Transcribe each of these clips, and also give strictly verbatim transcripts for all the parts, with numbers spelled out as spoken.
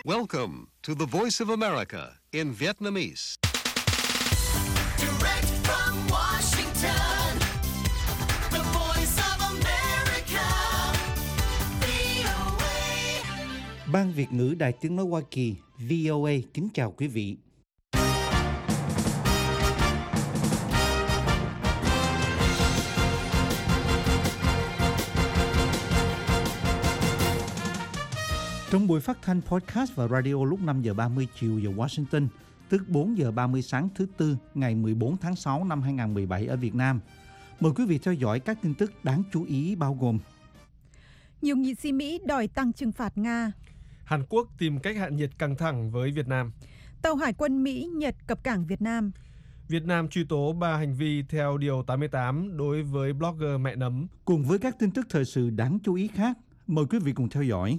Welcome to the Voice of America in Vietnamese. Direct from Washington, the Voice of America, vê o a. Ban Việt ngữ Đài Tiếng nói Hoa Kỳ vê o a kính chào quý vị. Trong buổi phát thanh podcast và radio lúc năm giờ ba mươi chiều giờ Washington, tức bốn giờ ba mươi sáng thứ Tư ngày mười bốn tháng sáu năm hai nghìn không trăm mười bảy ở Việt Nam. Mời quý vị theo dõi các tin tức đáng chú ý bao gồm: nhiều nghị sĩ Mỹ đòi tăng trừng phạt Nga. Hàn Quốc tìm cách hạ nhiệt căng thẳng với Việt Nam. Tàu hải quân Mỹ Nhật cập cảng Việt Nam. Việt Nam truy tố ba hành vi theo Điều tám mươi tám đối với blogger mẹ nấm. Cùng với các tin tức thời sự đáng chú ý khác, mời quý vị cùng theo dõi.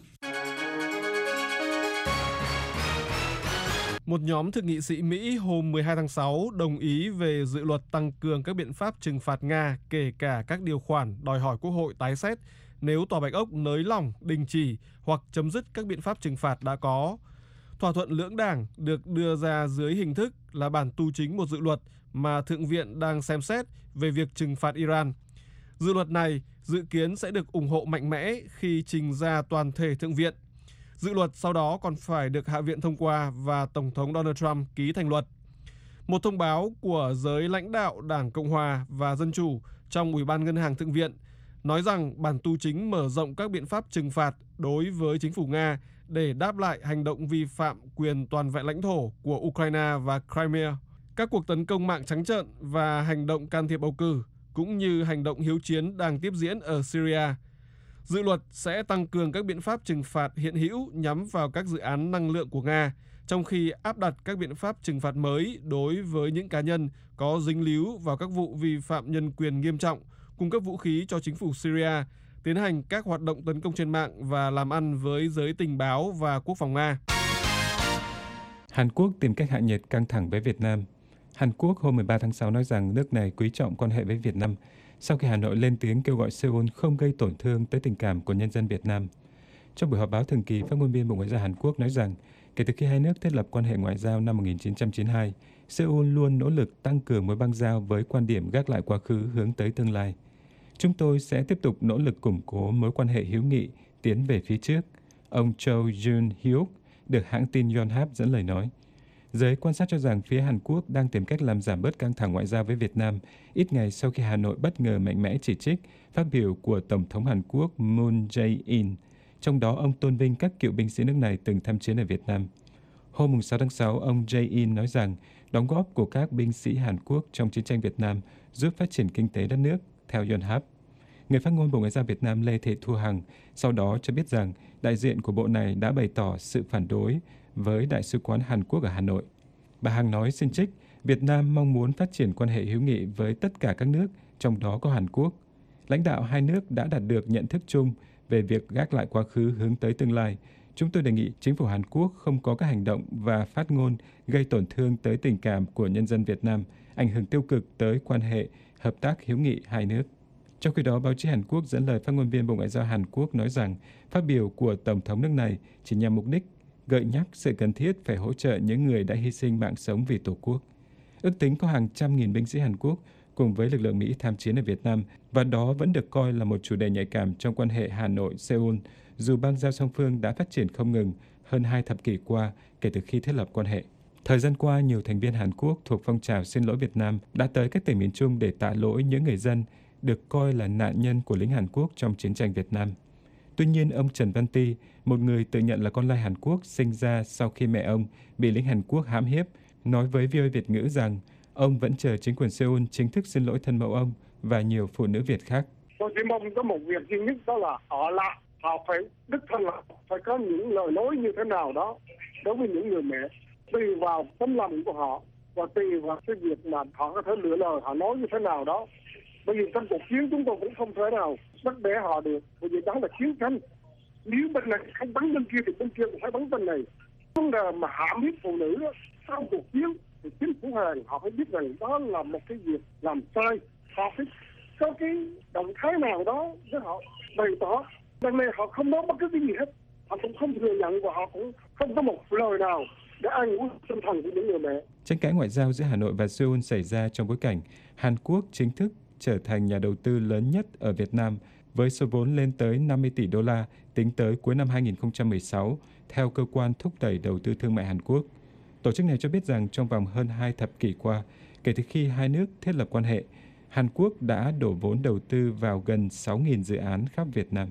Một nhóm thượng nghị sĩ Mỹ hôm mười hai tháng sáu đồng ý về dự luật tăng cường các biện pháp trừng phạt Nga, kể cả các điều khoản đòi hỏi Quốc hội tái xét nếu Tòa Bạch Ốc nới lỏng, đình chỉ hoặc chấm dứt các biện pháp trừng phạt đã có. Thỏa thuận lưỡng đảng được đưa ra dưới hình thức là bản tu chính một dự luật mà Thượng viện đang xem xét về việc trừng phạt Iran. Dự luật này dự kiến sẽ được ủng hộ mạnh mẽ khi trình ra toàn thể Thượng viện. Dự luật sau đó còn phải được Hạ viện thông qua và Tổng thống Donald Trump ký thành luật. Một thông báo của giới lãnh đạo Đảng Cộng hòa và Dân chủ trong Ủy ban Ngân hàng Thượng viện nói rằng bản tu chính mở rộng các biện pháp trừng phạt đối với chính phủ Nga để đáp lại hành động vi phạm quyền toàn vẹn lãnh thổ của Ukraine và Crimea, các cuộc tấn công mạng trắng trợn và hành động can thiệp bầu cử, cũng như hành động hiếu chiến đang tiếp diễn ở Syria. Dự luật sẽ tăng cường các biện pháp trừng phạt hiện hữu nhắm vào các dự án năng lượng của Nga, trong khi áp đặt các biện pháp trừng phạt mới đối với những cá nhân có dính líu vào các vụ vi phạm nhân quyền nghiêm trọng, cung cấp vũ khí cho chính phủ Syria, tiến hành các hoạt động tấn công trên mạng và làm ăn với giới tình báo và quốc phòng Nga. Hàn Quốc tìm cách hạ nhiệt căng thẳng với Việt Nam. Hàn Quốc hôm mười ba tháng sáu nói rằng nước này quý trọng quan hệ với Việt Nam, sau khi Hà Nội lên tiếng kêu gọi Seoul không gây tổn thương tới tình cảm của nhân dân Việt Nam. Trong buổi họp báo thường kỳ, phát ngôn viên Bộ Ngoại giao Hàn Quốc nói rằng kể từ khi hai nước thiết lập quan hệ ngoại giao năm một nghìn chín trăm chín mươi hai, Seoul luôn nỗ lực tăng cường mối bang giao với quan điểm gác lại quá khứ hướng tới tương lai. Chúng tôi sẽ tiếp tục nỗ lực củng cố mối quan hệ hữu nghị tiến về phía trước, ông Cho Jun-hyuk được hãng tin Yonhap dẫn lời nói. Giới quan sát cho rằng phía Hàn Quốc đang tìm cách làm giảm bớt căng thẳng ngoại giao với Việt Nam, ít ngày sau khi Hà Nội bất ngờ mạnh mẽ chỉ trích phát biểu của Tổng thống Hàn Quốc Moon Jae-in, trong đó ông tôn vinh các cựu binh sĩ nước này từng tham chiến ở Việt Nam. Hôm sáu tháng sáu, ông Jae-in nói rằng đóng góp của các binh sĩ Hàn Quốc trong chiến tranh Việt Nam giúp phát triển kinh tế đất nước, theo Yonhap. Người phát ngôn Bộ Ngoại giao Việt Nam Lê Thị Thu Hằng sau đó cho biết rằng đại diện của bộ này đã bày tỏ sự phản đối với Đại sứ quán Hàn Quốc ở Hà Nội. Bà Hằng nói xin trích, Việt Nam mong muốn phát triển quan hệ hữu nghị với tất cả các nước, trong đó có Hàn Quốc. Lãnh đạo hai nước đã đạt được nhận thức chung về việc gác lại quá khứ hướng tới tương lai. Chúng tôi đề nghị chính phủ Hàn Quốc không có các hành động và phát ngôn gây tổn thương tới tình cảm của nhân dân Việt Nam, ảnh hưởng tiêu cực tới quan hệ hợp tác hữu nghị hai nước. Trong khi đó, báo chí Hàn Quốc dẫn lời phát ngôn viên Bộ Ngoại giao Hàn Quốc nói rằng phát biểu của Tổng thống nước này chỉ nhằm mục đích gợi nhắc sự cần thiết phải hỗ trợ những người đã hy sinh mạng sống vì Tổ quốc. Ước tính có hàng trăm nghìn binh sĩ Hàn Quốc cùng với lực lượng Mỹ tham chiến ở Việt Nam, và đó vẫn được coi là một chủ đề nhạy cảm trong quan hệ Hà Nội-Seoul, dù bang giao song phương đã phát triển không ngừng hơn hai thập kỷ qua kể từ khi thiết lập quan hệ. Thời gian qua, nhiều thành viên Hàn Quốc thuộc phong trào xin lỗi Việt Nam đã tới các tỉnh miền Trung để tạ lỗi những người dân được coi là nạn nhân của lính Hàn Quốc trong chiến tranh Việt Nam. Tuy nhiên, ông Trần Văn Ti, một người tự nhận là con lai Hàn Quốc sinh ra sau khi mẹ ông bị lính Hàn Quốc hãm hiếp, nói với vê o a Việt ngữ rằng ông vẫn chờ chính quyền Seoul chính thức xin lỗi thân mẫu ông và nhiều phụ nữ Việt khác. Tôi chỉ mong có một việc duy nhất, đó là họ là họ phải đích thân là phải có những lời nói như thế nào đó đối với những người mẹ, tùy vào tấm lòng của họ và tùy vào cái việc mà họ có thể lựa lời họ nói như thế nào đó. Bởi vì trong cuộc chiến chúng tôi cũng không thể nào bắt bẻ họ được, bởi vì đó là chiến tranh. Nếu bên này không bắn bên kia thì bên kia cũng phải bắn bên này. Vấn đề mà hãm hiếp phụ nữ đó, sau cuộc chiến thì chính phủ Hàn họ phải biết rằng đó là một cái việc làm sai. Họ phải có cái động thái nào đó để họ bày tỏ. Lần này họ không nói bất cứ cái gì hết. họ cũng không thừa nhận và họ cũng không có một lời nào để an ủi tinh thần của những người mẹ. Tranh cãi ngoại giao giữa Hà Nội và Seoul xảy ra trong bối cảnh Hàn Quốc chính thức trở thành nhà đầu tư lớn nhất ở Việt Nam với số vốn lên tới năm mươi tỷ đô la tính tới cuối năm hai nghìn không trăm mười sáu, theo cơ quan thúc đẩy đầu tư thương mại Hàn Quốc. Tổ chức này cho biết rằng trong vòng hơn hai thập kỷ qua, kể từ khi hai nước thiết lập quan hệ, Hàn Quốc đã đổ vốn đầu tư vào gần sáu nghìn dự án khắp Việt Nam.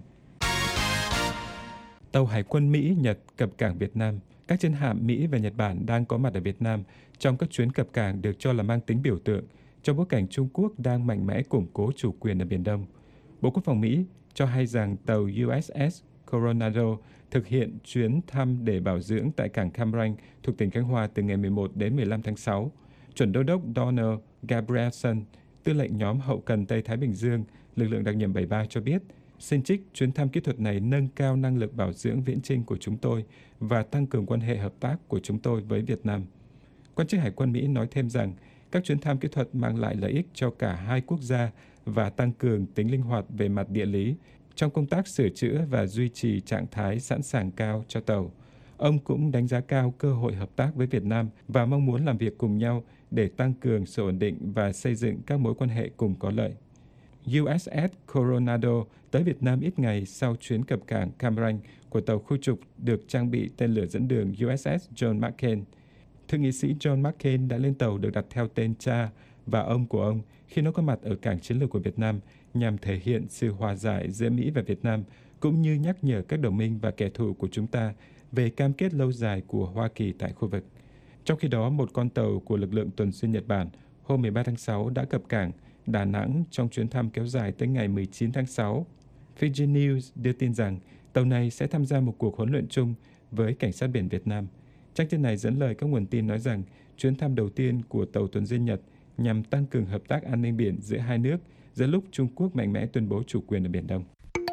Tàu Hải quân Mỹ, Nhật cập cảng Việt Nam. Các chiến hạm Mỹ và Nhật Bản đang có mặt ở Việt Nam trong các chuyến cập cảng được cho là mang tính biểu tượng trong bối cảnh Trung Quốc đang mạnh mẽ củng cố chủ quyền ở Biển Đông. Bộ Quốc phòng Mỹ cho hay rằng tàu u ét ét Coronado thực hiện chuyến thăm để bảo dưỡng tại cảng Cam Ranh thuộc tỉnh Khánh Hòa từ ngày mười một đến mười lăm tháng sáu. Chuẩn đô đốc Donald Gabrielson, tư lệnh nhóm hậu cần Tây Thái Bình Dương, lực lượng đặc nhiệm bảy mươi ba cho biết, xin trích chuyến thăm kỹ thuật này nâng cao năng lực bảo dưỡng viễn chinh của chúng tôi và tăng cường quan hệ hợp tác của chúng tôi với Việt Nam. Quan chức Hải quân Mỹ nói thêm rằng các chuyến thăm kỹ thuật mang lại lợi ích cho cả hai quốc gia và tăng cường tính linh hoạt về mặt địa lý trong công tác sửa chữa và duy trì trạng thái sẵn sàng cao cho tàu. Ông cũng đánh giá cao cơ hội hợp tác với Việt Nam và mong muốn làm việc cùng nhau để tăng cường sự ổn định và xây dựng các mối quan hệ cùng có lợi. u ét ét Coronado tới Việt Nam ít ngày sau chuyến cập cảng Cam Ranh của tàu khu trục được trang bị tên lửa dẫn đường u ét ét John McCain. Thượng nghị sĩ John McCain đã lên tàu được đặt theo tên cha và ông của ông khi nó có mặt ở cảng chiến lược của Việt Nam nhằm thể hiện sự hòa giải giữa Mỹ và Việt Nam, cũng như nhắc nhở các đồng minh và kẻ thù của chúng ta về cam kết lâu dài của Hoa Kỳ tại khu vực. Trong khi đó, một con tàu của lực lượng tuần xuyên Nhật Bản hôm mười ba tháng sáu đã cập cảng Đà Nẵng trong chuyến thăm kéo dài tới ngày mười chín tháng sáu. Fiji News đưa tin rằng tàu này sẽ tham gia một cuộc huấn luyện chung với cảnh sát biển Việt Nam. Trang tin này dẫn lời các nguồn tin nói rằng chuyến thăm đầu tiên của tàu tuần duyên Nhật nhằm tăng cường hợp tác an ninh biển giữa hai nước giữa lúc Trung Quốc mạnh mẽ tuyên bố chủ quyền ở Biển Đông.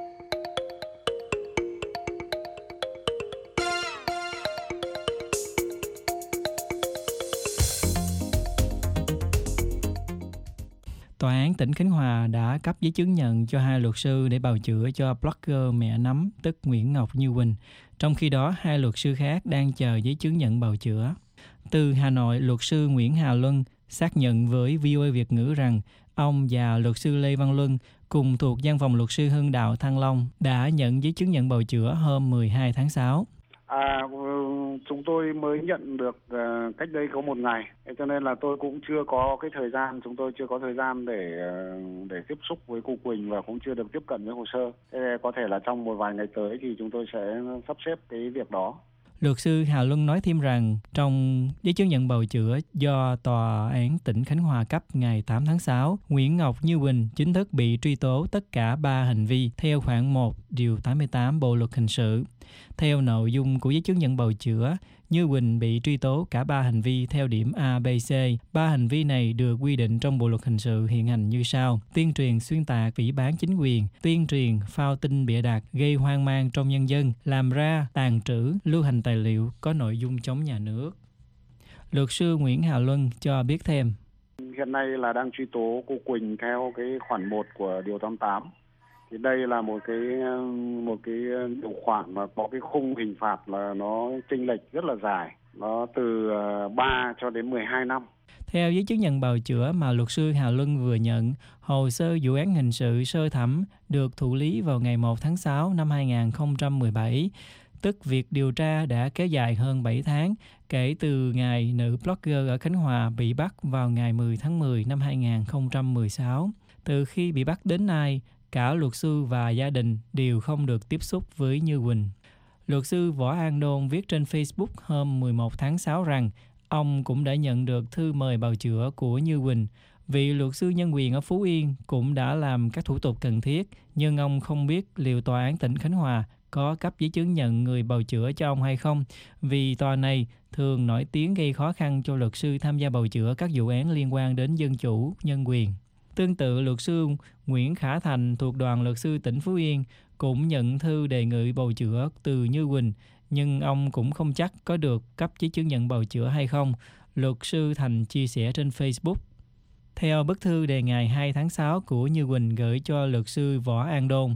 Tòa án tỉnh Khánh Hòa đã cấp giấy chứng nhận cho hai luật sư để bào chữa cho blogger mẹ nấm tức Nguyễn Ngọc Như Quỳnh. Trong khi đó, hai luật sư khác đang chờ giấy chứng nhận bào chữa. Từ Hà Nội, luật sư Nguyễn Hà Luân xác nhận với vê o a Việt ngữ rằng ông và luật sư Lê Văn Luân cùng thuộc văn phòng luật sư Hưng Đạo Thăng Long đã nhận giấy chứng nhận bào chữa hôm mười hai tháng sáu. À, chúng tôi mới nhận được uh, cách đây có một ngày, cho nên là tôi cũng chưa có cái thời gian, chúng tôi chưa có thời gian để uh, để tiếp xúc với cô Quỳnh và cũng chưa được tiếp cận với hồ sơ. Thế có thể là trong một vài ngày tới thì chúng tôi sẽ sắp xếp cái việc đó. Luật sư Hà Luân nói thêm rằng trong giấy chứng nhận bào chữa do Tòa án tỉnh Khánh Hòa cấp ngày tám tháng sáu, Nguyễn Ngọc Như Quỳnh chính thức bị truy tố tất cả ba hành vi theo khoản một điều tám mươi tám Bộ luật hình sự. Theo nội dung của giấy chứng nhận bào chữa, Như Quỳnh bị truy tố cả ba hành vi theo điểm A, B, C. Ba hành vi này được quy định trong Bộ luật hình sự hiện hành như sau: tuyên truyền xuyên tạc, phỉ báng chính quyền, tuyên truyền phao tin bịa đặt, gây hoang mang trong nhân dân, làm ra, tàng trữ, lưu hành tài liệu có nội dung chống nhà nước. Luật sư Nguyễn Hà Luân cho biết thêm. Hiện nay là đang truy tố cô Quỳnh theo cái khoản một của điều tám mươi tám. Thì đây là một cái một cái điều khoản mà có cái khung hình phạt là nó chênh lệch rất là dài, nó từ ba cho đến mười hai năm. Theo giấy chứng nhận bào chữa mà luật sư Hà Luân vừa nhận, hồ sơ vụ án hình sự sơ thẩm được thụ lý vào ngày một tháng sáu năm hai nghìn không trăm mười bảy, tức việc điều tra đã kéo dài hơn bảy tháng kể từ ngày nữ blogger ở Khánh Hòa bị bắt vào ngày mười tháng mười năm hai nghìn không trăm mười sáu. Từ khi bị bắt đến nay, cả luật sư và gia đình đều không được tiếp xúc với Như Quỳnh. Luật sư Võ An Đôn viết trên Facebook hôm mười một tháng sáu rằng ông cũng đã nhận được thư mời bào chữa của Như Quỳnh. Vị luật sư nhân quyền ở Phú Yên cũng đã làm các thủ tục cần thiết, nhưng ông không biết liệu tòa án tỉnh Khánh Hòa có cấp giấy chứng nhận người bào chữa cho ông hay không, vì tòa này thường nổi tiếng gây khó khăn cho luật sư tham gia bào chữa các vụ án liên quan đến dân chủ, nhân quyền. Tương tự, luật sư Nguyễn Khả Thành thuộc đoàn luật sư tỉnh Phú Yên cũng nhận thư đề nghị bào chữa từ Như Quỳnh, nhưng ông cũng không chắc có được cấp giấy chứng nhận bào chữa hay không. Luật sư Thành chia sẻ trên Facebook. Theo bức thư đề ngày hai tháng sáu của Như Quỳnh gửi cho luật sư Võ An Đôn,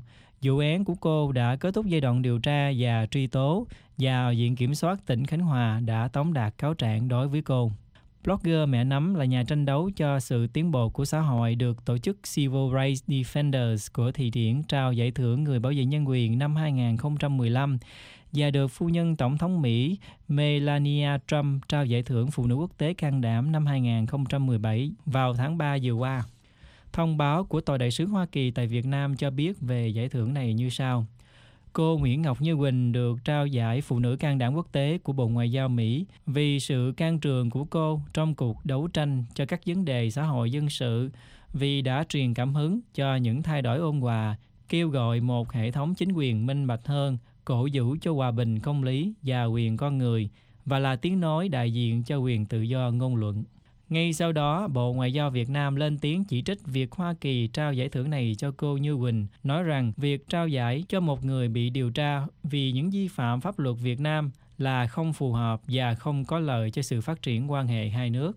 Vụ án của cô đã kết thúc giai đoạn điều tra và truy tố, và Viện Kiểm soát tỉnh Khánh Hòa đã tống đạt cáo trạng đối với cô. Blogger Mẹ Nấm là nhà tranh đấu cho sự tiến bộ của xã hội, được tổ chức Civil Rights Defenders của Thụy Điển trao giải thưởng Người bảo vệ nhân quyền năm hai không một lăm và được phu nhân Tổng thống Mỹ Melania Trump trao giải thưởng Phụ nữ quốc tế can đảm năm hai không một bảy vào tháng ba vừa qua. Thông báo của Tòa đại sứ Hoa Kỳ tại Việt Nam cho biết về giải thưởng này như sau. Cô Nguyễn Ngọc Như Quỳnh được trao giải Phụ nữ can đảm quốc tế của Bộ Ngoại giao Mỹ vì sự can trường của cô trong cuộc đấu tranh cho các vấn đề xã hội dân sự, vì đã truyền cảm hứng cho những thay đổi ôn hòa, kêu gọi một hệ thống chính quyền minh bạch hơn, cổ vũ cho hòa bình, công lý và quyền con người, và là tiếng nói đại diện cho quyền tự do ngôn luận. Ngay sau đó, Bộ Ngoại giao Việt Nam lên tiếng chỉ trích việc Hoa Kỳ trao giải thưởng này cho cô Như Quỳnh, nói rằng việc trao giải cho một người bị điều tra vì những vi phạm pháp luật Việt Nam là không phù hợp và không có lợi cho sự phát triển quan hệ hai nước.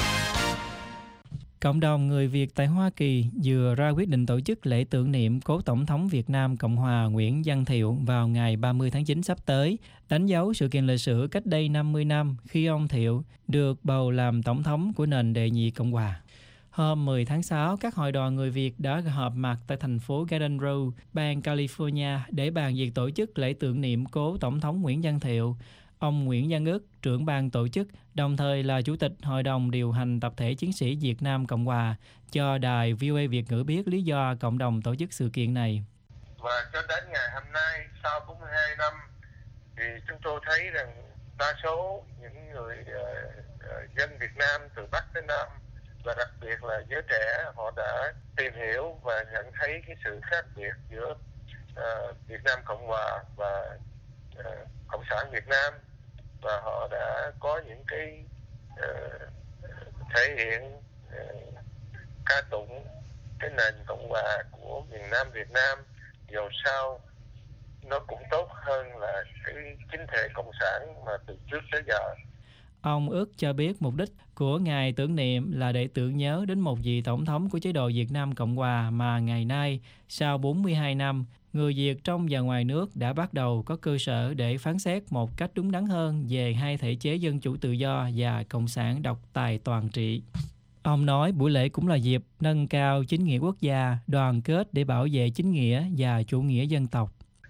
Cộng đồng người Việt tại Hoa Kỳ vừa ra quyết định tổ chức lễ tưởng niệm cố Tổng thống Việt Nam Cộng hòa Nguyễn Văn Thiệu vào ngày ba mươi tháng chín sắp tới, đánh dấu sự kiện lịch sử cách đây năm mươi năm khi ông Thiệu được bầu làm Tổng thống của nền đệ nhị Cộng hòa. Hôm mười tháng sáu, các hội đoàn người Việt đã họp mặt tại thành phố Garden Grove, bang California để bàn việc tổ chức lễ tưởng niệm cố Tổng thống Nguyễn Văn Thiệu. Ông Nguyễn Văn Ức, trưởng ban tổ chức, đồng thời là Chủ tịch Hội đồng điều hành Tập thể Chiến sĩ Việt Nam Cộng hòa, cho đài vê o a Việt ngữ biết lý do cộng đồng tổ chức sự kiện này. Và cho đến ngày hôm nay, sau bốn mươi hai năm, thì chúng tôi thấy rằng đa số những người uh, dân Việt Nam từ Bắc tới Nam, và đặc biệt là giới trẻ, họ đã tìm hiểu và nhận thấy cái sự khác biệt giữa uh, Việt Nam Cộng hòa và uh, Cộng sản Việt Nam, và họ đã có những cái uh, thể hiện uh, ca tụng cái nền Cộng hòa của miền Nam Việt Nam, dù sao nó cũng tốt hơn là cái chính thể Cộng sản mà từ trước tới giờ. Ông Ước cho biết mục đích của ngày tưởng niệm là để tưởng nhớ đến một vị tổng thống của chế độ Việt Nam Cộng hòa mà ngày nay, sau bốn mươi hai năm, người Việt trong và ngoài nước đã bắt đầu có cơ sở để phán xét một cách đúng đắn hơn về hai thể chế dân chủ tự do và cộng sản độc tài toàn trị. Ông nói buổi lễ cũng là dịp nâng cao chính nghĩa quốc gia, đoàn kết để bảo vệ chính nghĩa và chủ nghĩa dân tộc.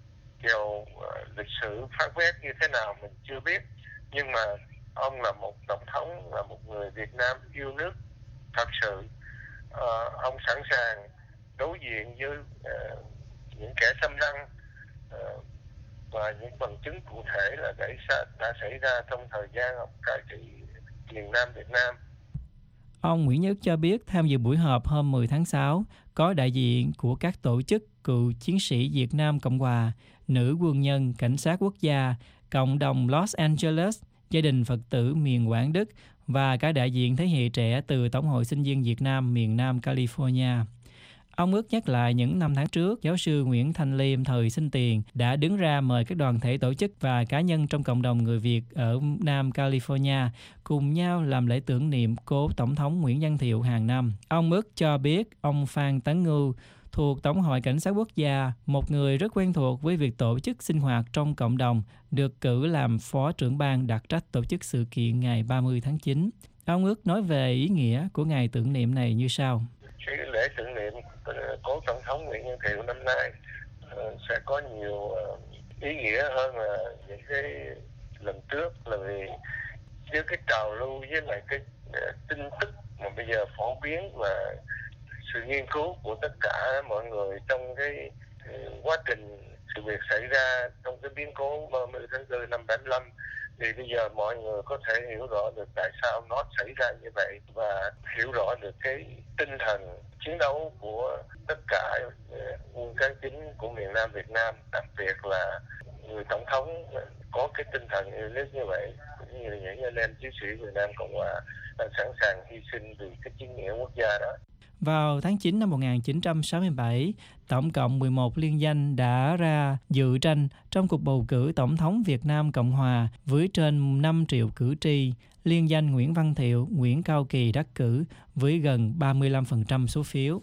Dù uh, lịch sử phán quét như thế nào mình chưa biết, nhưng mà ông là một tổng thống, là một người Việt Nam yêu nước thật sự. Uh, ông sẵn sàng đối diện với uh, những kẻ xâm lăng, uh, và những bằng chứng cụ thể là đã, đã xảy ra trong thời gian ông cai trị miền Nam Việt Nam. Ông Nguyễn Nhất cho biết tham dự buổi họp hôm mười tháng sáu có đại diện của các tổ chức cựu chiến sĩ Việt Nam Cộng hòa, nữ quân nhân, cảnh sát quốc gia, cộng đồng Los Angeles, gia đình Phật tử miền Quảng Đức và cả đại diện thế hệ trẻ từ Tổng hội Sinh viên Việt Nam miền Nam California. Ông ước nhắc lại những năm tháng trước, giáo sư Nguyễn Thanh Liêm thời sinh tiền đã đứng ra mời các đoàn thể tổ chức và cá nhân trong cộng đồng người Việt ở Nam California cùng nhau làm lễ tưởng niệm cố Tổng thống Nguyễn Văn Thiệu hàng năm. Ông ước cho biết ông Phan Tấn Ngưu thuộc Tổng hội Cảnh sát Quốc gia, một người rất quen thuộc với việc tổ chức sinh hoạt trong cộng đồng, được cử làm phó trưởng ban đặc trách tổ chức sự kiện ngày ba mươi tháng chín. Ông ước nói về ý nghĩa của ngày tưởng niệm này như sau. Cái lễ tưởng niệm cố Tổng thống Nguyễn Văn Thiệu năm nay uh, sẽ có nhiều uh, ý nghĩa hơn là những cái lần trước, là vì với cái trào lưu với lại cái uh, tin tức mà bây giờ phổ biến và sự nghiên cứu của tất cả mọi người trong cái uh, quá trình sự việc xảy ra trong cái biến cố ba mươi tháng tư năm bảy mươi lăm, thì bây giờ mọi người có thể hiểu rõ được tại sao nó xảy ra như vậy và hiểu rõ được cái tinh thần chiến đấu của tất cả quân cán chính của miền Nam Việt Nam, đặc biệt là người tổng thống có cái tinh thần yêu nước như vậy, cũng như những anh em chiến sĩ Việt Nam Cộng hòa đang sẵn sàng hy sinh vì cái chính nghĩa quốc gia đó. Vào tháng chín năm một nghìn chín trăm sáu mươi bảy, tổng cộng mười một liên danh đã ra dự tranh trong cuộc bầu cử Tổng thống Việt Nam Cộng hòa với trên năm triệu cử tri. Liên danh Nguyễn Văn Thiệu, Nguyễn Cao Kỳ đắc cử với gần ba mươi lăm phần trăm số phiếu.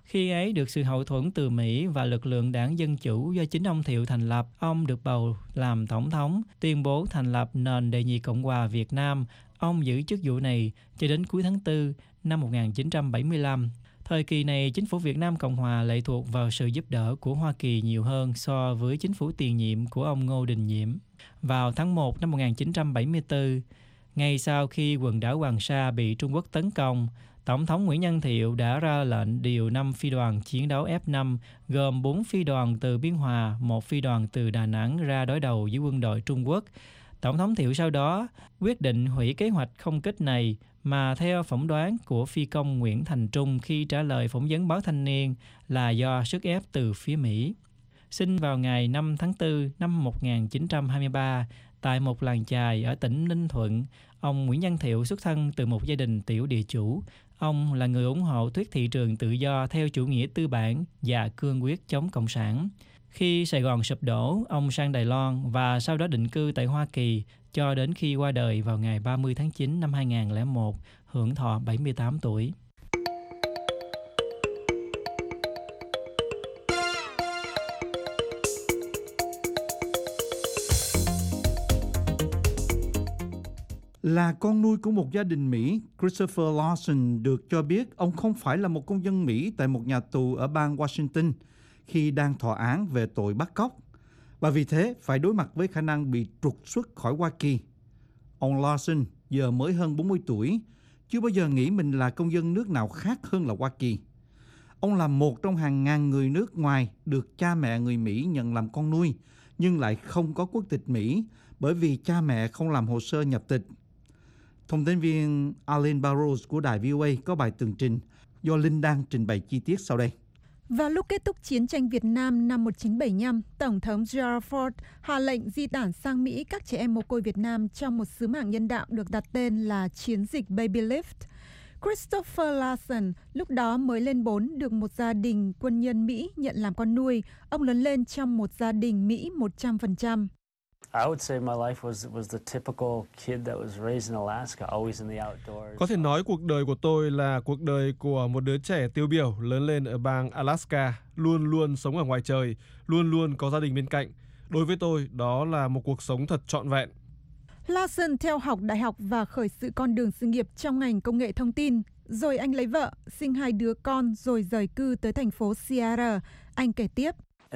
Khi ấy được sự hậu thuẫn từ Mỹ và lực lượng đảng Dân Chủ do chính ông Thiệu thành lập, ông được bầu làm tổng thống, tuyên bố thành lập nền đệ nhị Cộng hòa Việt Nam. Ông giữ chức vụ này cho đến cuối tháng tư năm một nghìn chín trăm bảy mươi lăm. Thời kỳ này, chính phủ Việt Nam Cộng Hòa lệ thuộc vào sự giúp đỡ của Hoa Kỳ nhiều hơn so với chính phủ tiền nhiệm của ông Ngô Đình Diệm. Vào tháng một năm một nghìn chín trăm bảy mươi tư, ngay sau khi quần đảo Hoàng Sa bị Trung Quốc tấn công, Tổng thống Nguyễn Văn Thiệu đã ra lệnh điều năm phi đoàn chiến đấu F năm, gồm bốn phi đoàn từ Biên Hòa, một phi đoàn từ Đà Nẵng ra đối đầu với quân đội Trung Quốc. Tổng thống Thiệu sau đó quyết định hủy kế hoạch không kích này, mà theo phỏng đoán của phi công Nguyễn Thành Trung khi trả lời phỏng vấn báo Thanh niên là do sức ép từ phía Mỹ. Sinh vào ngày năm tháng tư năm một nghìn chín trăm hai mươi ba tại một làng chài ở tỉnh Ninh Thuận, ông Nguyễn Văn Thiệu xuất thân từ một gia đình tiểu địa chủ. Ông là người ủng hộ thuyết thị trường tự do theo chủ nghĩa tư bản và cương quyết chống cộng sản. Khi Sài Gòn sụp đổ, ông sang Đài Loan và sau đó định cư tại Hoa Kỳ cho đến khi qua đời vào ngày ba mươi tháng chín năm hai nghìn không trăm lẻ một, hưởng thọ bảy mươi tám tuổi. Là con nuôi của một gia đình Mỹ, Christopher Lawson được cho biết ông không phải là một công dân Mỹ tại một nhà tù ở bang Washington khi đang thọ án về tội bắt cóc, và vì thế phải đối mặt với khả năng bị trục xuất khỏi Hoa Kỳ. Ông Lawson giờ mới hơn bốn mươi tuổi, chưa bao giờ nghĩ mình là công dân nước nào khác hơn là Hoa Kỳ. Ông là một trong hàng ngàn người nước ngoài được cha mẹ người Mỹ nhận làm con nuôi, nhưng lại không có quốc tịch Mỹ bởi vì cha mẹ không làm hồ sơ nhập tịch. Thông tin viên Arlene Barrows của đài vê o a có bài tường trình do Linh Đan trình bày chi tiết sau đây. Vào lúc kết thúc chiến tranh Việt Nam năm một nghìn chín trăm bảy mươi lăm, Tổng thống Gerald Ford hạ lệnh di tản sang Mỹ các trẻ em mồ côi Việt Nam trong một sứ mạng nhân đạo được đặt tên là chiến dịch Baby Lift. Christopher Lawson lúc đó mới lên bốn, được một gia đình quân nhân Mỹ nhận làm con nuôi. Ông lớn lên trong một gia đình Mỹ một trăm phần trăm. Có thể nói cuộc đời của tôi là cuộc đời của một đứa trẻ tiêu biểu lớn lên ở bang Alaska, luôn luôn sống ở ngoài trời, luôn luôn có gia đình bên cạnh. Đối với tôi, đó là một cuộc sống thật trọn vẹn. Lawson theo học đại học và khởi sự con đường sự nghiệp trong ngành công nghệ thông tin. Rồi anh lấy vợ, sinh hai đứa con rồi rời cư tới thành phố Seattle. Anh kể tiếp.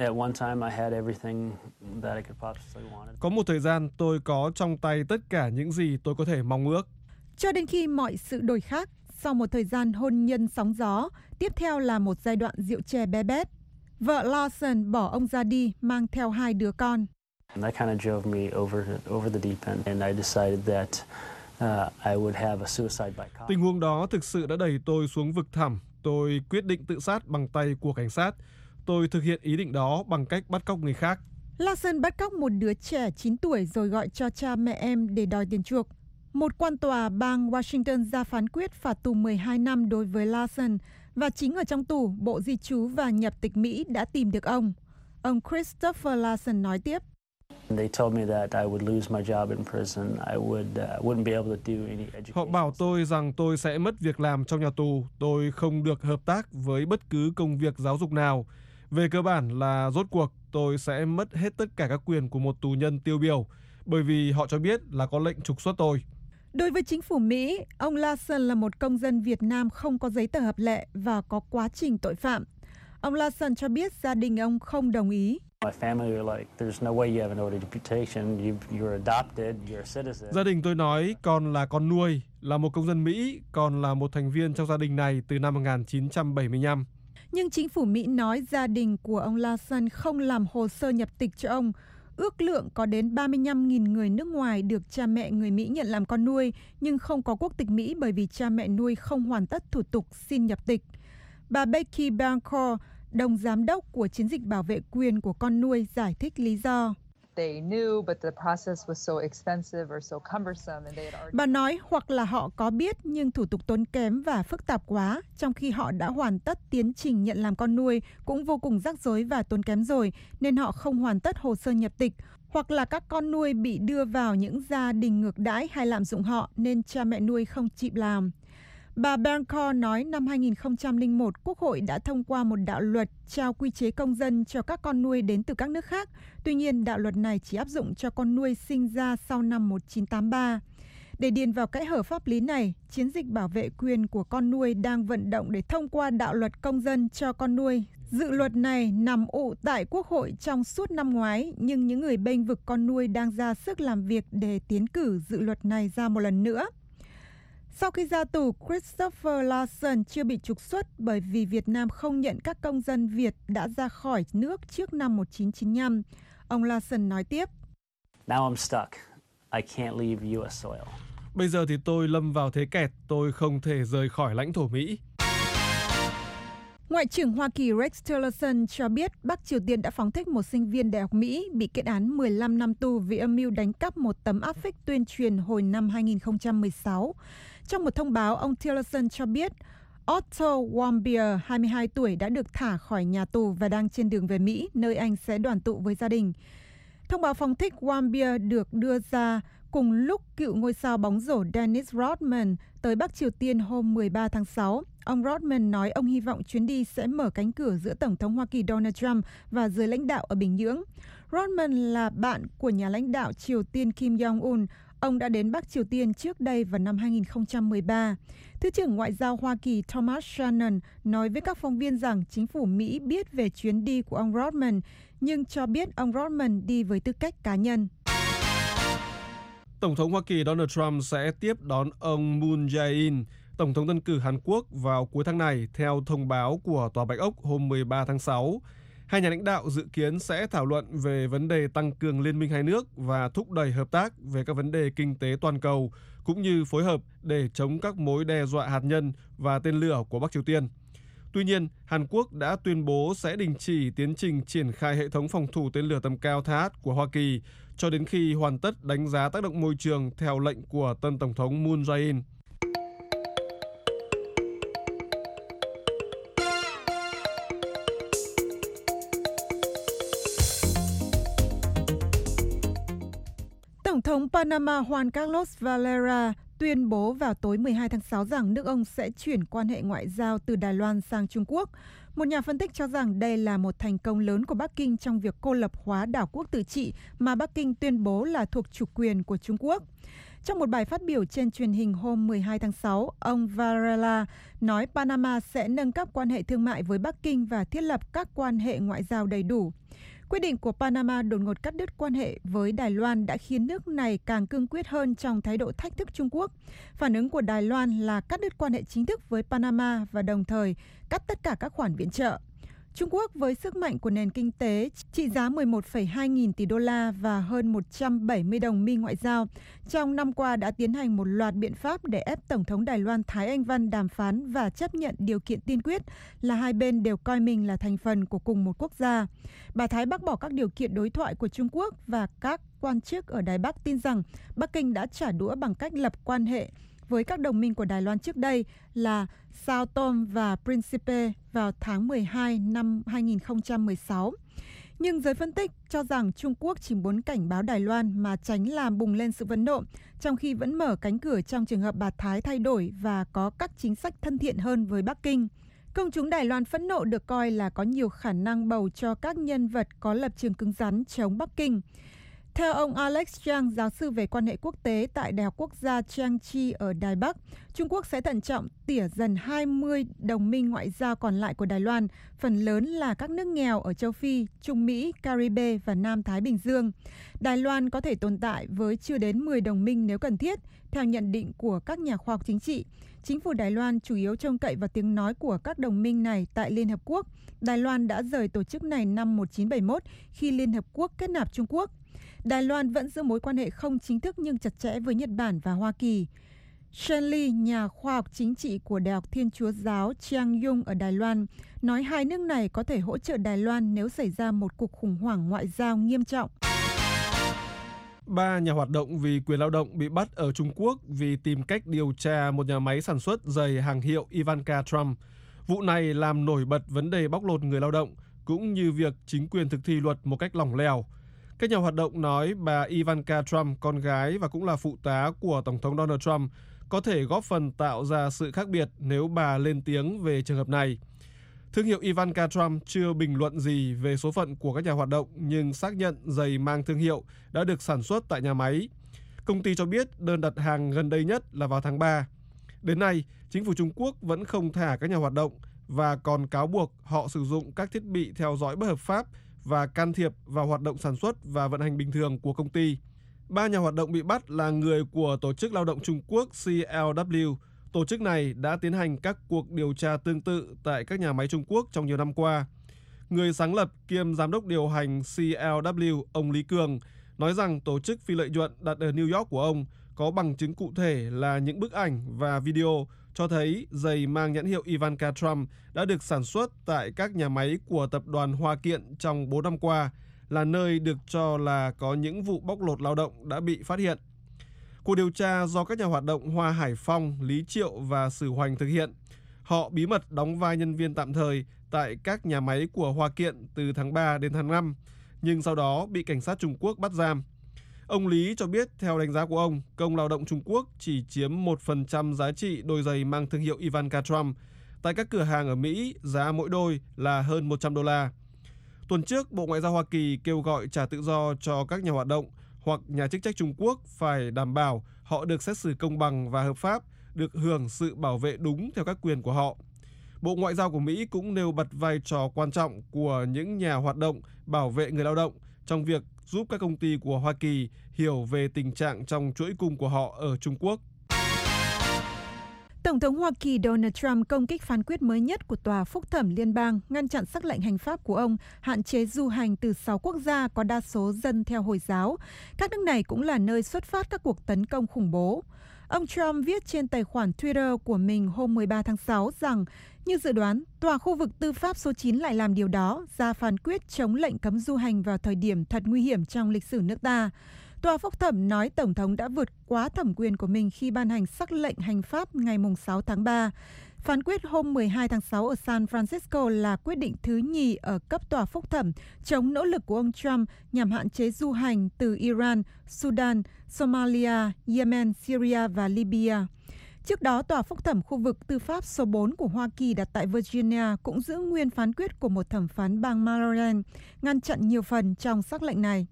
Có một thời gian tôi có trong tay tất cả những gì tôi có thể mong ước. Cho đến khi mọi sự đổi khác, sau một thời gian hôn nhân sóng gió, tiếp theo là một giai đoạn rượu chè bé bét. Vợ Lawson bỏ ông ra đi, mang theo hai đứa con. Tình huống đó thực sự đã đẩy tôi xuống vực thẳm. Tôi quyết định tự sát bằng tay của cảnh sát. Tôi thực hiện ý định đó bằng cách bắt cóc người khác. Lawson bắt cóc một đứa trẻ chín tuổi rồi gọi cho cha mẹ em để đòi tiền chuộc. Một quan tòa bang Washington ra phán quyết phạt tù mười hai năm đối với Lawson, và chính ở trong tù, Bộ Di trú và Nhập tịch Mỹ đã tìm được ông. Ông Christopher Lawson nói tiếp. Họ bảo tôi rằng tôi sẽ mất việc làm trong nhà tù, tôi không được hợp tác với bất cứ công việc giáo dục nào. Về cơ bản là rốt cuộc tôi sẽ mất hết tất cả các quyền của một tù nhân tiêu biểu, bởi vì họ cho biết là có lệnh trục xuất tôi. Đối với chính phủ Mỹ, ông Lawson là một công dân Việt Nam không có giấy tờ hợp lệ và có quá trình tội phạm. Ông Lawson cho biết gia đình ông không đồng ý. Gia đình tôi nói con là con nuôi, là một công dân Mỹ, còn là một thành viên trong gia đình này từ năm một nghìn chín trăm bảy mươi lăm. Nhưng chính phủ Mỹ nói gia đình của ông Lawson không làm hồ sơ nhập tịch cho ông. Ước lượng có đến ba mươi lăm nghìn người nước ngoài được cha mẹ người Mỹ nhận làm con nuôi, nhưng không có quốc tịch Mỹ bởi vì cha mẹ nuôi không hoàn tất thủ tục xin nhập tịch. Bà Becky Bancourt, đồng giám đốc của chiến dịch bảo vệ quyền của con nuôi, giải thích lý do. Bà nói hoặc là họ có biết nhưng thủ tục tốn kém và phức tạp quá, trong khi họ đã hoàn tất tiến trình nhận làm con nuôi cũng vô cùng rắc rối và tốn kém rồi, nên họ không hoàn tất hồ sơ nhập tịch, hoặc là các con nuôi bị đưa vào những gia đình ngược đãi hay lạm dụng họ nên cha mẹ nuôi không chịu làm. Bà Berncourt nói năm hai nghìn không trăm lẻ một, Quốc hội đã thông qua một đạo luật trao quy chế công dân cho các con nuôi đến từ các nước khác. Tuy nhiên, đạo luật này chỉ áp dụng cho con nuôi sinh ra sau năm một nghìn chín trăm tám mươi ba. Để điền vào kẽ hở pháp lý này, chiến dịch bảo vệ quyền của con nuôi đang vận động để thông qua đạo luật công dân cho con nuôi. Dự luật này nằm ụ tại Quốc hội trong suốt năm ngoái, nhưng những người bênh vực con nuôi đang ra sức làm việc để tiến cử dự luật này ra một lần nữa. Sau khi ra tù, Christopher Larson chưa bị trục xuất bởi vì Việt Nam không nhận các công dân Việt đã ra khỏi nước trước năm một nghìn chín trăm chín mươi lăm. Ông Larson nói tiếp. Now I'm stuck. I can't leave u ét soil. Bây giờ thì tôi lâm vào thế kẹt, tôi không thể rời khỏi lãnh thổ Mỹ. Ngoại trưởng Hoa Kỳ Rex Tillerson cho biết Bắc Triều Tiên đã phóng thích một sinh viên đại học Mỹ bị kết án mười lăm năm tù vì âm mưu đánh cắp một tấm áp phích tuyên truyền hồi năm hai nghìn không trăm mười sáu. Trong một thông báo, ông Tillerson cho biết Otto Warmbier, hai mươi hai tuổi, đã được thả khỏi nhà tù và đang trên đường về Mỹ, nơi anh sẽ đoàn tụ với gia đình. Thông báo phóng thích Warmbier được đưa ra cùng lúc cựu ngôi sao bóng rổ Dennis Rodman tới Bắc Triều Tiên hôm mười ba tháng sáu. Ông Rodman nói ông hy vọng chuyến đi sẽ mở cánh cửa giữa Tổng thống Hoa Kỳ Donald Trump và giới lãnh đạo ở Bình Nhưỡng. Rodman là bạn của nhà lãnh đạo Triều Tiên Kim Jong-un. Ông đã đến Bắc Triều Tiên trước đây vào năm hai nghìn không trăm mười ba. Thứ trưởng Ngoại giao Hoa Kỳ Thomas Shannon nói với các phóng viên rằng chính phủ Mỹ biết về chuyến đi của ông Rodman, nhưng cho biết ông Rodman đi với tư cách cá nhân. Tổng thống Hoa Kỳ Donald Trump sẽ tiếp đón ông Moon Jae-in, Tổng thống tân cử Hàn Quốc, vào cuối tháng này, theo thông báo của Tòa Bạch Ốc hôm mười ba tháng sáu. Hai nhà lãnh đạo dự kiến sẽ thảo luận về vấn đề tăng cường liên minh hai nước và thúc đẩy hợp tác về các vấn đề kinh tế toàn cầu, cũng như phối hợp để chống các mối đe dọa hạt nhân và tên lửa của Bắc Triều Tiên. Tuy nhiên, Hàn Quốc đã tuyên bố sẽ đình chỉ tiến trình triển khai hệ thống phòng thủ tên lửa tầm cao Tha át của Hoa Kỳ cho đến khi hoàn tất đánh giá tác động môi trường theo lệnh của tân Tổng thống Moon Jae-in. Tổng thống Panama Juan Carlos Varela tuyên bố vào tối mười hai tháng sáu rằng nước ông sẽ chuyển quan hệ ngoại giao từ Đài Loan sang Trung Quốc. Một nhà phân tích cho rằng đây là một thành công lớn của Bắc Kinh trong việc cô lập hóa đảo quốc tự trị mà Bắc Kinh tuyên bố là thuộc chủ quyền của Trung Quốc. Trong một bài phát biểu trên truyền hình hôm mười hai tháng sáu, ông Varela nói Panama sẽ nâng cấp quan hệ thương mại với Bắc Kinh và thiết lập các quan hệ ngoại giao đầy đủ. Quyết định của Panama đột ngột cắt đứt quan hệ với Đài Loan đã khiến nước này càng cương quyết hơn trong thái độ thách thức Trung Quốc. Phản ứng của Đài Loan là cắt đứt quan hệ chính thức với Panama và đồng thời cắt tất cả các khoản viện trợ. Trung Quốc với sức mạnh của nền kinh tế trị giá mười một phẩy hai nghìn tỷ đô la và hơn một trăm bảy mươi đồng minh ngoại giao, trong năm qua đã tiến hành một loạt biện pháp để ép Tổng thống Đài Loan Thái Anh Văn đàm phán và chấp nhận điều kiện tiên quyết là hai bên đều coi mình là thành phần của cùng một quốc gia. Bà Thái bác bỏ các điều kiện đối thoại của Trung Quốc và các quan chức ở Đài Bắc tin rằng Bắc Kinh đã trả đũa bằng cách lập quan hệ với các đồng minh của Đài Loan trước đây là Sao Tome và Principe vào tháng mười hai năm hai nghìn không trăm mười sáu. Nhưng giới phân tích cho rằng Trung Quốc chỉ muốn cảnh báo Đài Loan mà tránh làm bùng lên sự phẫn nộ, trong khi vẫn mở cánh cửa trong trường hợp bà Thái thay đổi và có các chính sách thân thiện hơn với Bắc Kinh. Công chúng Đài Loan phẫn nộ được coi là có nhiều khả năng bầu cho các nhân vật có lập trường cứng rắn chống Bắc Kinh. Theo ông Alex Chang, giáo sư về quan hệ quốc tế tại Đại học Quốc gia Chang Chi ở Đài Bắc, Trung Quốc sẽ thận trọng tỉa dần hai mươi đồng minh ngoại giao còn lại của Đài Loan, phần lớn là các nước nghèo ở châu Phi, Trung Mỹ, Caribe và Nam Thái Bình Dương. Đài Loan có thể tồn tại với chưa đến mười đồng minh nếu cần thiết, theo nhận định của các nhà khoa học chính trị. Chính phủ Đài Loan chủ yếu trông cậy vào tiếng nói của các đồng minh này tại Liên Hợp Quốc. Đài Loan đã rời tổ chức này năm một nghìn chín trăm bảy mươi mốt khi Liên Hợp Quốc kết nạp Trung Quốc. Đài Loan vẫn giữ mối quan hệ không chính thức nhưng chặt chẽ với Nhật Bản và Hoa Kỳ. Shen Li, nhà khoa học chính trị của Đại học Thiên Chúa Giáo Chiang Yung ở Đài Loan, nói hai nước này có thể hỗ trợ Đài Loan nếu xảy ra một cuộc khủng hoảng ngoại giao nghiêm trọng. Ba nhà hoạt động vì quyền lao động bị bắt ở Trung Quốc vì tìm cách điều tra một nhà máy sản xuất giày hàng hiệu Ivanka Trump. Vụ này làm nổi bật vấn đề bóc lột người lao động, cũng như việc chính quyền thực thi luật một cách lỏng lẻo. Các nhà hoạt động nói bà Ivanka Trump, con gái và cũng là phụ tá của Tổng thống Donald Trump, có thể góp phần tạo ra sự khác biệt nếu bà lên tiếng về trường hợp này. Thương hiệu Ivanka Trump chưa bình luận gì về số phận của các nhà hoạt động nhưng xác nhận giày mang thương hiệu đã được sản xuất tại nhà máy. Công ty cho biết đơn đặt hàng gần đây nhất là vào tháng ba. Đến nay, chính phủ Trung Quốc vẫn không thả các nhà hoạt động và còn cáo buộc họ sử dụng các thiết bị theo dõi bất hợp pháp và can thiệp vào hoạt động sản xuất và vận hành bình thường của công ty. Ba nhà hoạt động bị bắt là người của Tổ chức Lao động Trung Quốc C L W. Tổ chức này đã tiến hành các cuộc điều tra tương tự tại các nhà máy Trung Quốc trong nhiều năm qua. Người sáng lập kiêm giám đốc điều hành C L W, ông Lý Cường, nói rằng tổ chức phi lợi nhuận đặt ở New York của ông có bằng chứng cụ thể là những bức ảnh và video cho thấy giày mang nhãn hiệu Ivanka Trump đã được sản xuất tại các nhà máy của tập đoàn Hoa Kiện trong bốn năm qua, là nơi được cho là có những vụ bóc lột lao động đã bị phát hiện. Cuộc điều tra do các nhà hoạt động Hoa Hải Phong, Lý Triệu và Sử Hoành thực hiện. Họ bí mật đóng vai nhân viên tạm thời tại các nhà máy của Hoa Kiện từ tháng ba đến tháng năm, nhưng sau đó bị cảnh sát Trung Quốc bắt giam. Ông Lý cho biết theo đánh giá của ông, công lao động Trung Quốc chỉ chiếm một phần trăm giá trị đôi giày mang thương hiệu Ivanka Trump. Tại các cửa hàng ở Mỹ, giá mỗi đôi là hơn một trăm đô la. Tuần trước, Bộ Ngoại giao Hoa Kỳ kêu gọi trả tự do cho các nhà hoạt động hoặc nhà chức trách Trung Quốc phải đảm bảo họ được xét xử công bằng và hợp pháp, được hưởng sự bảo vệ đúng theo các quyền của họ. Bộ Ngoại giao của Mỹ cũng nêu bật vai trò quan trọng của những nhà hoạt động bảo vệ người lao động trong việc giúp các công ty của Hoa Kỳ hiểu về tình trạng trong chuỗi cung của họ ở Trung Quốc. Tổng thống Hoa Kỳ Donald Trump công kích phán quyết mới nhất của Tòa Phúc thẩm Liên bang ngăn chặn sắc lệnh hành pháp của ông hạn chế du hành từ sáu quốc gia có đa số dân theo Hồi giáo. Các nước này cũng là nơi xuất phát các cuộc tấn công khủng bố. Ông Trump viết trên tài khoản Twitter của mình hôm mười ba tháng sáu rằng, như dự đoán, Tòa khu vực tư pháp số chín lại làm điều đó, ra phán quyết chống lệnh cấm du hành vào thời điểm thật nguy hiểm trong lịch sử nước ta. Tòa Phúc thẩm nói Tổng thống đã vượt quá thẩm quyền của mình khi ban hành sắc lệnh hành pháp ngày sáu tháng ba. Phán quyết hôm mười hai tháng sáu ở San Francisco là quyết định thứ nhì ở cấp Tòa Phúc thẩm chống nỗ lực của ông Trump nhằm hạn chế du hành từ Iran, Sudan, Somalia, Yemen, Syria và Libya. Trước đó, Tòa Phúc thẩm khu vực tư pháp số bốn của Hoa Kỳ đặt tại Virginia cũng giữ nguyên phán quyết của một thẩm phán bang Maryland, ngăn chặn nhiều phần trong sắc lệnh này.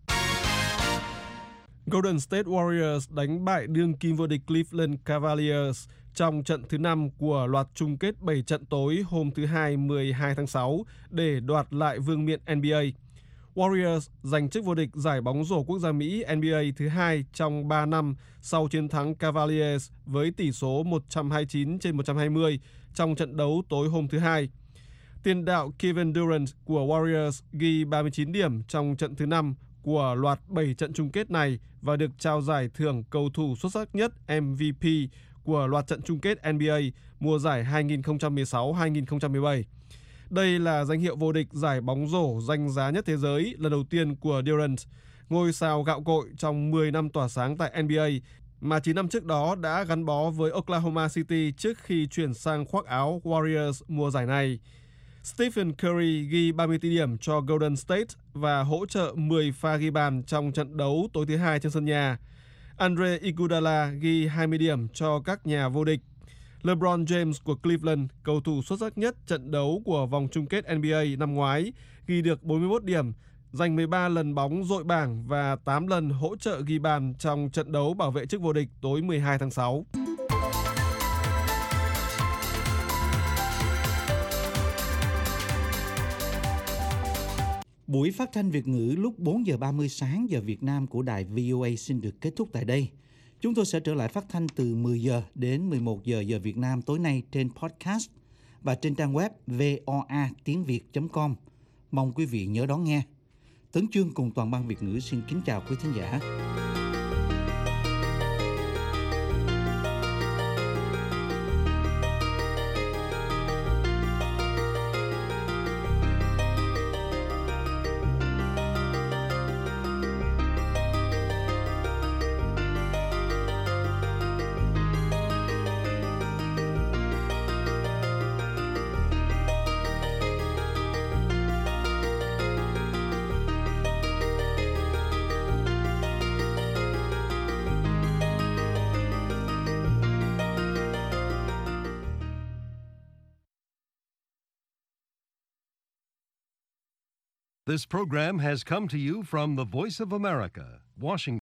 Golden State Warriors đánh bại đương kim vô địch Cleveland Cavaliers trong trận thứ năm của loạt chung kết bảy trận tối hôm thứ Hai mười hai tháng sáu để đoạt lại vương miện N B A. Warriors giành chức vô địch giải bóng rổ quốc gia Mỹ N B A thứ hai trong ba năm sau chiến thắng Cavaliers với tỷ số một trăm hai mươi chín trên một trăm hai mươi trong trận đấu tối hôm thứ Hai. Tiền đạo Kevin Durant của Warriors ghi ba mươi chín điểm trong trận thứ năm của loạt bảy trận chung kết này và được trao giải thưởng cầu thủ xuất sắc nhất M V P của loạt trận chung kết N B A mùa giải hai nghìn không trăm mười sáu hai nghìn không trăm mười bảy. Đây là danh hiệu vô địch giải bóng rổ danh giá nhất thế giới lần đầu tiên của Durant, ngôi sao gạo cội trong mười năm tỏa sáng tại N B A mà chín năm trước đó đã gắn bó với Oklahoma City trước khi chuyển sang khoác áo Warriors mùa giải này. Stephen Curry ghi ba mươi tư điểm cho Golden State và hỗ trợ mười pha ghi bàn trong trận đấu tối thứ Hai trên sân nhà. Andre Iguodala ghi hai mươi điểm cho các nhà vô địch. LeBron James của Cleveland, cầu thủ xuất sắc nhất trận đấu của vòng chung kết N B A năm ngoái, ghi được bốn mươi mốt điểm, giành mười ba lần bóng dội bảng và tám lần hỗ trợ ghi bàn trong trận đấu bảo vệ chức vô địch tối mười hai tháng sáu. Buổi phát thanh Việt ngữ lúc bốn giờ ba mươi sáng giờ Việt Nam của đài V O A xin được kết thúc tại đây. Chúng tôi sẽ trở lại phát thanh từ mười giờ đến mười một giờ giờ Việt Nam tối nay trên podcast và trên trang web voa tiếng việt chấm com. Mong quý vị nhớ đón nghe. Tấn Chương cùng toàn ban Việt ngữ xin kính chào quý thính giả. This program has come to you from the Voice of America, Washington.